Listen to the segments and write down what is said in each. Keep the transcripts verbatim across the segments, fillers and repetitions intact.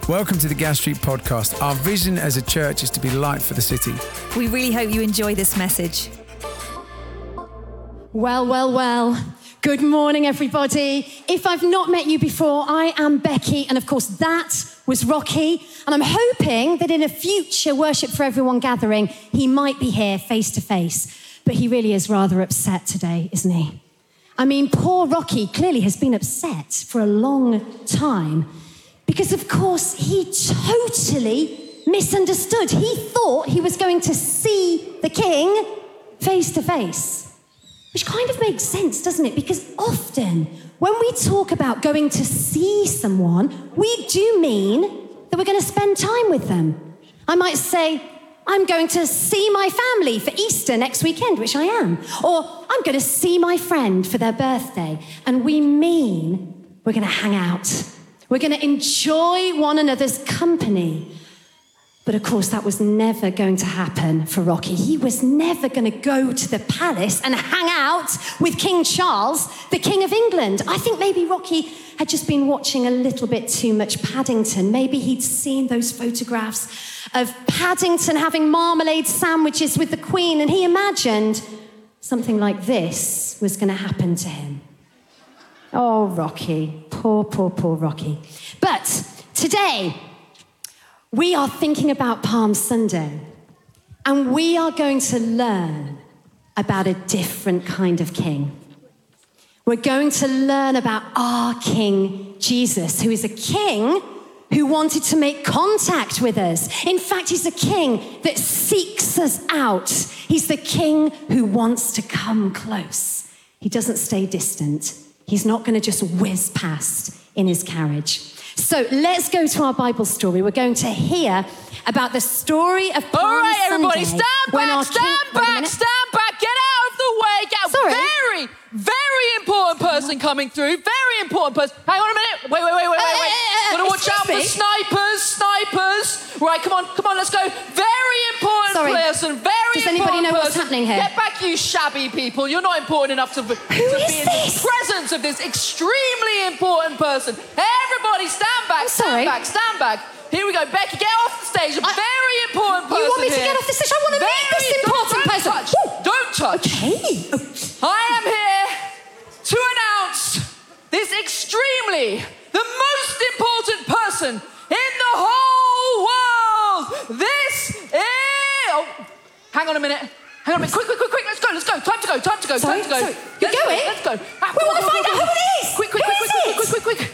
Welcome to the Gas Street Podcast. Our vision as a church is to be light for the city. We really hope you enjoy this message. Well, well, well. Good morning, everybody. If I've not met you before, I am Becky, and of course that was Rocky. And I'm hoping that in a future Worship for Everyone gathering, he might be here face to face. But he really is rather upset today, isn't he? I mean, poor Rocky clearly has been upset for a long time. Because, of course, he totally misunderstood. He thought he was going to see the king face to face. Which kind of makes sense, doesn't it? Because often, when we talk about going to see someone, we do mean that we're going to spend time with them. I might say, I'm going to see my family for Easter next weekend, which I am. Or I'm going to see my friend for their birthday. And we mean we're going to hang out. We're going to enjoy one another's company. But of course, that was never going to happen for Rocky. He was never going to go to the palace and hang out with King Charles, the King of England. I think maybe Rocky had just been watching a little bit too much Paddington. Maybe he'd seen those photographs of Paddington having marmalade sandwiches with the Queen, and he imagined something like this was going to happen to him. Oh, Rocky. Poor, poor, poor Rocky. But today, we are thinking about Palm Sunday, and we are going to learn about a different kind of king. We're going to learn about our King Jesus, who is a king who wanted to make contact with us. In fact, he's a king that seeks us out. He's the king who wants to come close. He doesn't stay distant. He's not going to just whiz past in his carriage. So let's go to our Bible story. We're going to hear about the story of Palm All right, everybody, Sunday, stand back, stand king... back, stand back, get out of the way. Get Sorry. Very, very important person coming through. Very important person. Hang on a minute. Wait, wait, wait, wait, wait, wait. Uh, uh, uh, Gotta watch out me? for snipers, snipers. Right, come on, come on, let's go. Very important Sorry. person. Very Does important anybody know what's person. happening here? Get back, you shabby people. You're not important enough to, to is be in this? the presence of this extremely important person. Everybody, stand back, I'm stand sorry. back, stand back. Here we go. Becky, get off the stage. A I- very important person You want me to here. get off the stage? I want to meet this Very- important don't, person. Touch. Ooh. Don't touch. Hey. Oh. I am here to announce this extremely, the most important person in the whole world. This is... Oh, hang on a minute. Hang on a minute. Quick, quick, quick, quick. Let's go, let's go. Time to go, time to go, Sorry, time to go. sorry. You're Let's going? Go, let's go. Ah, We want to find out who it is. Quick, quick, Who quick, is quick, it? quick, quick, quick, quick.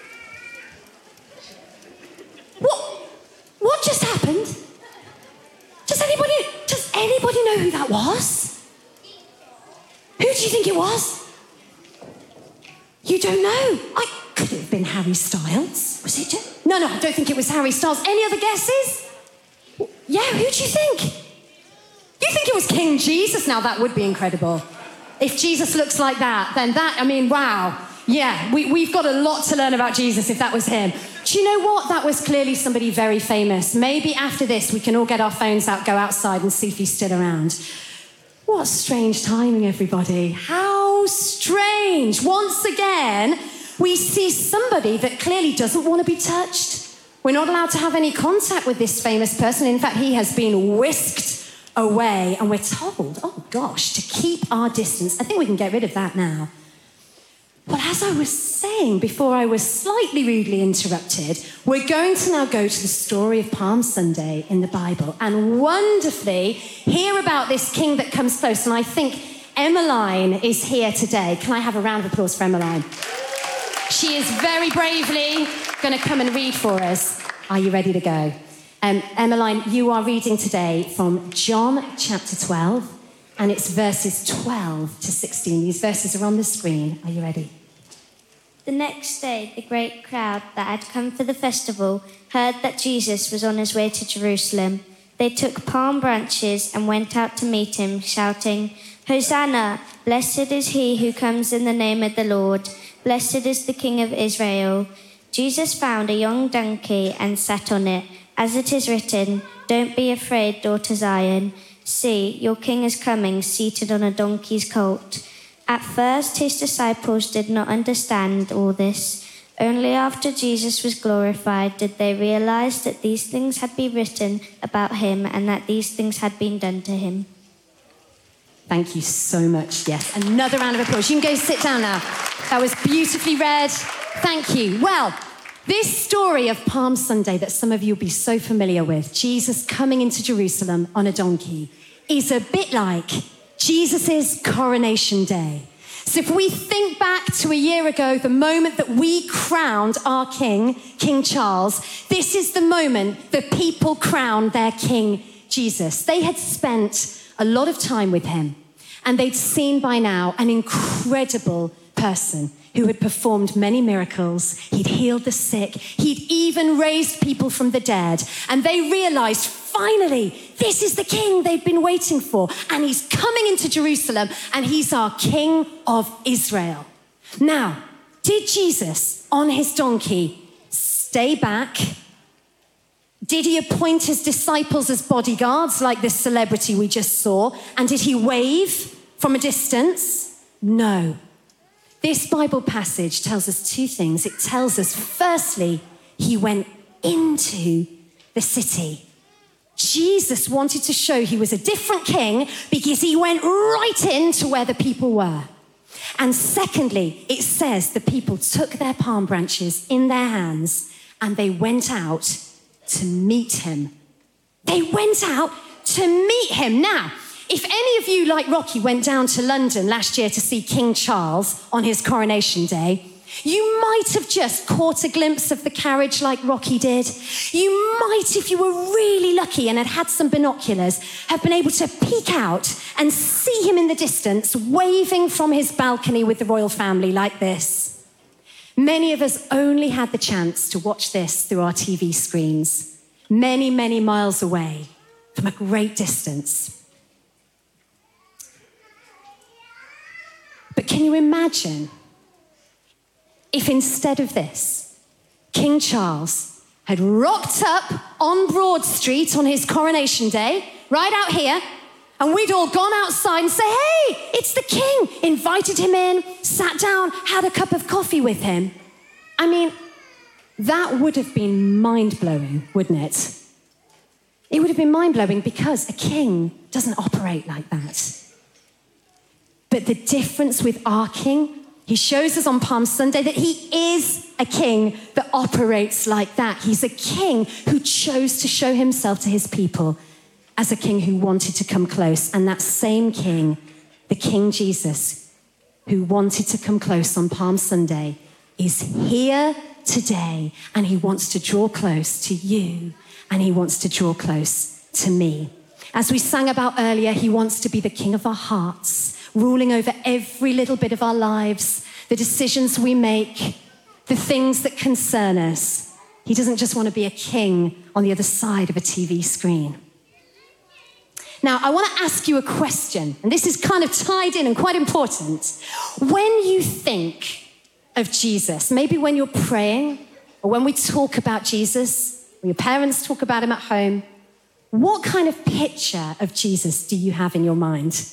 What? What just happened? Does anybody, does anybody know who that was? Who do you think it was? You don't know. I could have been Harry Styles. Was it just? No, no, I don't think it was Harry Styles. Any other guesses? Yeah, who do you think? You think it was King Jesus? Now that would be incredible. If Jesus looks like that, then that, I mean, wow. Yeah, we, we've got a lot to learn about Jesus if that was him. Do you know what? That was clearly somebody very famous. Maybe after this, we can all get our phones out, go outside and see if he's still around. What strange timing, everybody. How strange. Once again, we see somebody that clearly doesn't want to be touched. We're not allowed to have any contact with this famous person. In fact, he has been whisked away, and we're told, oh gosh, to keep our distance. I think we can get rid of that now. Well, as I was saying before I was slightly rudely interrupted, we're going to now go to the story of Palm Sunday in the Bible and wonderfully hear about this king that comes close. And I think Emmeline is here today. Can I have a round of applause for Emmeline? She is very bravely going to come and read for us. Are you ready to go? Um, Emmeline, you are reading today from John chapter twelve, and it's verses twelve to sixteen. These verses are on the screen. Are you ready? The next day, the great crowd that had come for the festival heard that Jesus was on his way to Jerusalem. They took palm branches and went out to meet him, shouting, "Hosanna! Blessed is he who comes in the name of the Lord. Blessed is the King of Israel." Jesus found a young donkey and sat on it. As it is written, "Don't be afraid, daughter Zion. See, your king is coming, seated on a donkey's colt." At first, his disciples did not understand all this, Only after Jesus was glorified did they realize that these things had been written about him and that these things had been done to him. Thank you so much. Yes, another round of applause. You can go sit down now. That was beautifully read. Thank you. Well, this story of Palm Sunday that some of you will be so familiar with, Jesus coming into Jerusalem on a donkey, is a bit like Jesus' coronation day. So if we think back to a year ago, the moment that we crowned our king, King Charles, this is the moment that people crowned their king, Jesus. They had spent a lot of time with him, and they'd seen by now an incredible person who had performed many miracles. He'd healed the sick. He'd even raised people from the dead. And they realized, finally, this is the king they've been waiting for. And he's coming into Jerusalem, and he's our king of Israel. Now, did Jesus, on his donkey, stay back? Did he appoint his disciples as bodyguards, like this celebrity we just saw? And did he wave from a distance? No. This Bible passage tells us two things. It tells us, firstly, he went into the city. Jesus wanted to show he was a different king because he went right into where the people were. And secondly, it says the people took their palm branches in their hands and they went out to meet him. They went out to meet him. Now, if any of you, like Rocky, went down to London last year to see King Charles on his coronation day, you might have just caught a glimpse of the carriage like Rocky did. You might, if you were really lucky and had had some binoculars, have been able to peek out and see him in the distance, waving from his balcony with the royal family like this. Many of us only had the chance to watch this through our T V screens, many, many miles away from a great distance. But can you imagine if instead of this, King Charles had rocked up on Broad Street on his coronation day, right out here, and we'd all gone outside and say, hey, it's the king, invited him in, sat down, had a cup of coffee with him. I mean, that would have been mind-blowing, wouldn't it? It would have been mind-blowing because a king doesn't operate like that. But the difference with our king, he shows us on Palm Sunday that he is a king that operates like that. He's a king who chose to show himself to his people as a king who wanted to come close. And that same king, the King Jesus, who wanted to come close on Palm Sunday, is here today. And he wants to draw close to you. And he wants to draw close to me. As we sang about earlier, he wants to be the king of our hearts, ruling over every little bit of our lives, the decisions we make, the things that concern us. He doesn't just want to be a king on the other side of a T V screen. Now, I want to ask you a question, and this is kind of tied in and quite important. When you think of Jesus, maybe when you're praying, or when we talk about Jesus, or your parents talk about him at home, what kind of picture of Jesus do you have in your mind?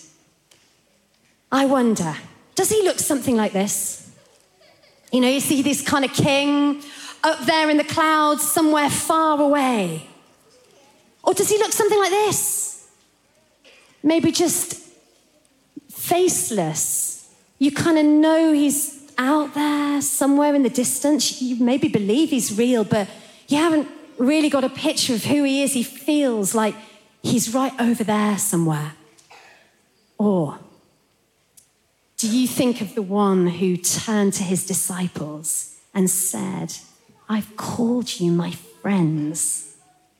I wonder, does he look something like this? You know, you see this kind of king up there in the clouds somewhere far away. Or does he look something like this? Maybe just faceless. You kind of know he's out there somewhere in the distance. You maybe believe he's real, but you haven't really got a picture of who he is. He feels like he's right over there somewhere. Or do you think of the one who turned to his disciples and said, I've called you my friends?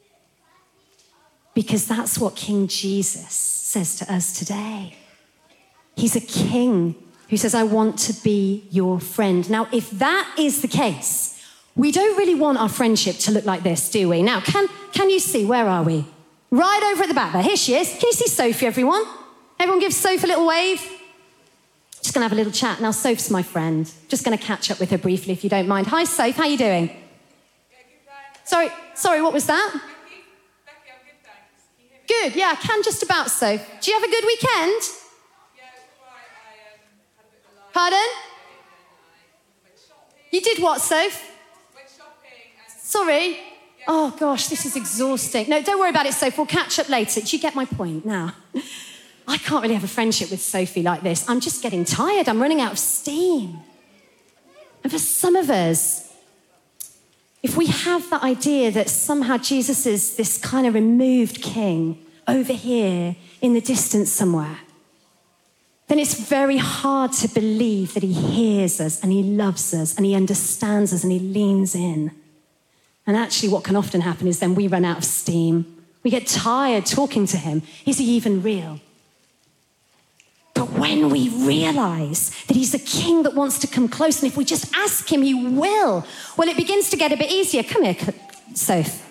Because that's what King Jesus says to us today. He's a king who says, I want to be your friend. Now, if that is the case, we don't really want our friendship to look like this, do we? Now, can, can you see, where are we? Right over at the back there. Here she is. Can you see Sophie, everyone? Everyone give Sophie a little wave. Just going to have a little chat. Now, Soph's my friend. Just going to catch up with her briefly, if you don't mind. Hi, Soph. How are you doing? Yeah, good, sorry, sorry, what was that? Becky, Becky, I'm good, thanks. Good, yeah, I can just about, Soph. Do you have a good weekend? Yeah, it was all right. I um, had a bit of a lie. Pardon? You did what, Soph? Went shopping. And... Sorry? Yeah. Oh, gosh, this is exhausting. No, don't worry about it, Soph. We'll catch up later. Do you get my point now? I can't really have a friendship with Sophie like this. I'm just getting tired. I'm running out of steam. And for some of us, if we have that idea that somehow Jesus is this kind of removed king over here in the distance somewhere, then it's very hard to believe that he hears us and he loves us and he understands us and he leans in. And actually what can often happen is then we run out of steam. We get tired talking to him. Is he even real? But when we realize that he's a king that wants to come close, and if we just ask him, he will, well, it begins to get a bit easier. Come here, Soph.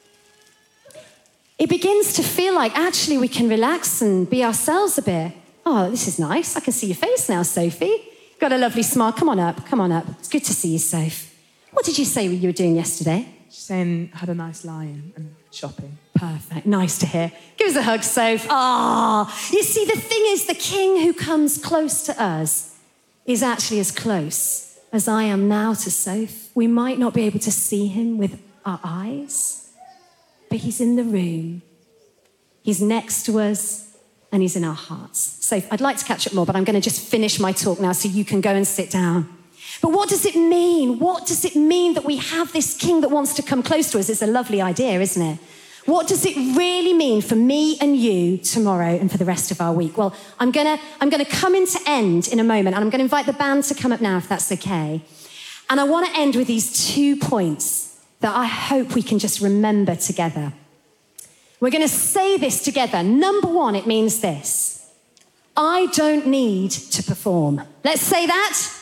It begins to feel like actually we can relax and be ourselves a bit. Oh, this is nice. I can see your face now, Sophie. Got a lovely smile. Come on up, come on up. It's good to see you, Soph. What did you say you were doing yesterday? She's saying had a nice lie-in and shopping. Perfect. Nice to hear. Give us a hug, Soph. Ah, oh, you see, the thing is, the king who comes close to us is actually as close as I am now to Soph. We might not be able to see him with our eyes, but he's in the room. He's next to us. And he's in our hearts. So I'd like to catch up more, but I'm going to just finish my talk now so you can go and sit down. But what does it mean? What does it mean that we have this king that wants to come close to us? It's a lovely idea, isn't it? What does it really mean for me and you tomorrow and for the rest of our week? Well, I'm going to I'm going to come into end in a moment, and I'm going to invite the band to come up now, if that's okay. And I want to end with these two points that I hope we can just remember together. We're going to say this together. Number one, it means this. I don't need to perform. Let's say that.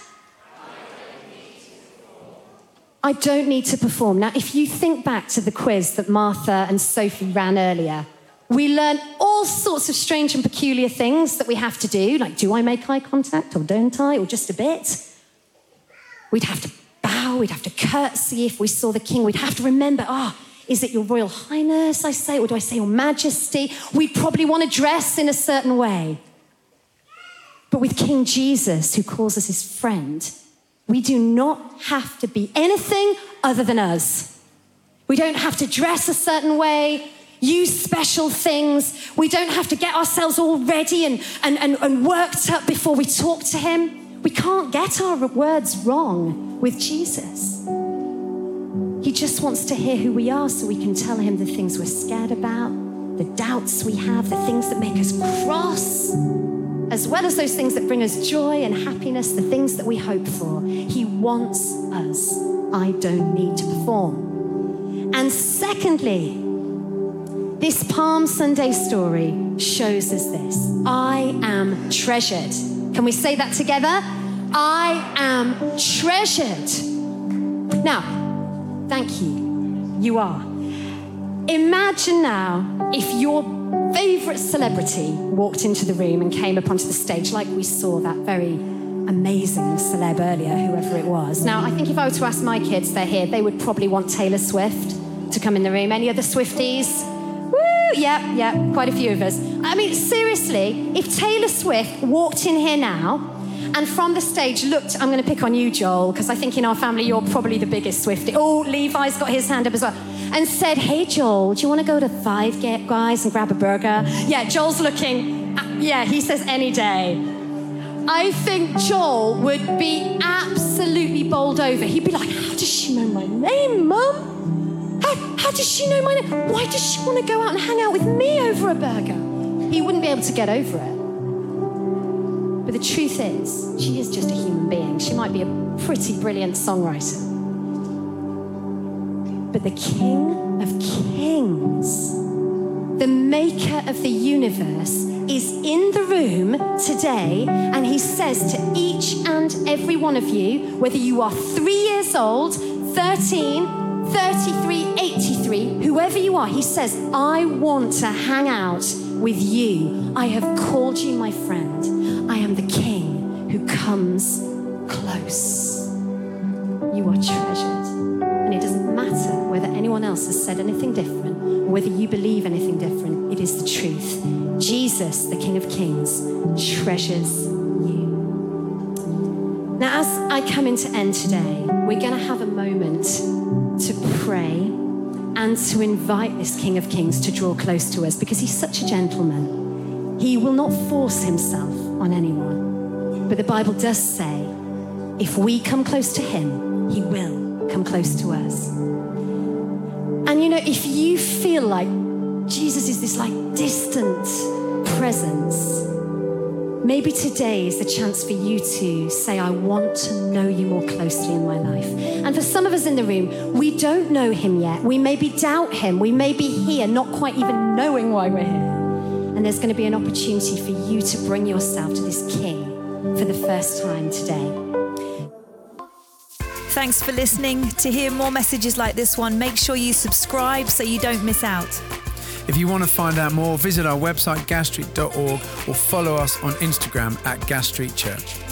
I don't need to perform. Now, if you think back to the quiz that Martha and Sophie ran earlier, we learned all sorts of strange and peculiar things that we have to do, like do I make eye contact or don't I, or just a bit? We'd have to bow, we'd have to curtsy if we saw the king. We'd have to remember, ah, oh, is it your Royal Highness I say, or do I say Your Majesty? We'd probably want to dress in a certain way. But with King Jesus, who calls us his friend, we do not have to be anything other than us. We don't have to dress a certain way, use special things. We don't have to get ourselves all ready and, and, and, and worked up before we talk to him. We can't get our words wrong with Jesus. He just wants to hear who we are so we can tell him the things we're scared about, the doubts we have, the things that make us cross, as well as those things that bring us joy and happiness, the things that we hope for. He wants us. I don't need to perform. And secondly, this Palm Sunday story shows us this. I am treasured. Can we say that together? I am treasured. Now, thank you. You are. Imagine now if your favourite celebrity walked into the room and came up onto the stage like we saw that very amazing celeb earlier, whoever it was. Now, I think if I were to ask my kids, they're here, they would probably want Taylor Swift to come in the room. Any other Swifties? Woo! Yeah, yeah, quite a few of us. I mean, seriously, if Taylor Swift walked in here now and from the stage looked, I'm going to pick on you, Joel, because I think in our family you're probably the biggest Swiftie. Oh, Levi's got his hand up as well. And said, hey, Joel, do you want to go to Five Guys and grab a burger? Yeah, Joel's looking, yeah, he says any day. I think Joel would be absolutely bowled over. He'd be like, how does she know my name, Mum? How, how does she know my name? Why does she want to go out and hang out with me over a burger? He wouldn't be able to get over it. But the truth is, she is just a human being. She might be a pretty brilliant songwriter. But the King of Kings, the maker of the universe, is in the room today, and he says to each and every one of you, whether you are three years old, thirteen, thirty-three, eighty-three, whoever you are, he says, I want to hang out with you. I have called you my friend. I am the King who comes close. You are treasured. And it doesn't matter whether anyone else has said anything different or whether you believe anything different. It is the truth. Jesus, the King of Kings, treasures you. Now, as I come in to end today, we're going to have a moment to pray and to invite this King of Kings to draw close to us, because he's such a gentleman. He will not force himself on anyone. But the Bible does say, if we come close to him, he will come close to us. And you know, if you feel like Jesus is this like distant presence, maybe today is the chance for you to say, I want to know you more closely in my life. And for some of us in the room, we don't know him yet. We maybe doubt him. We may be here not quite even knowing why we're here. And there's going to be an opportunity for you to bring yourself to this King for the first time today. Thanks for listening. To hear more messages like this one, make sure you subscribe so you don't miss out. If you want to find out more, visit our website gas street dot org or follow us on Instagram at Gas Street Church.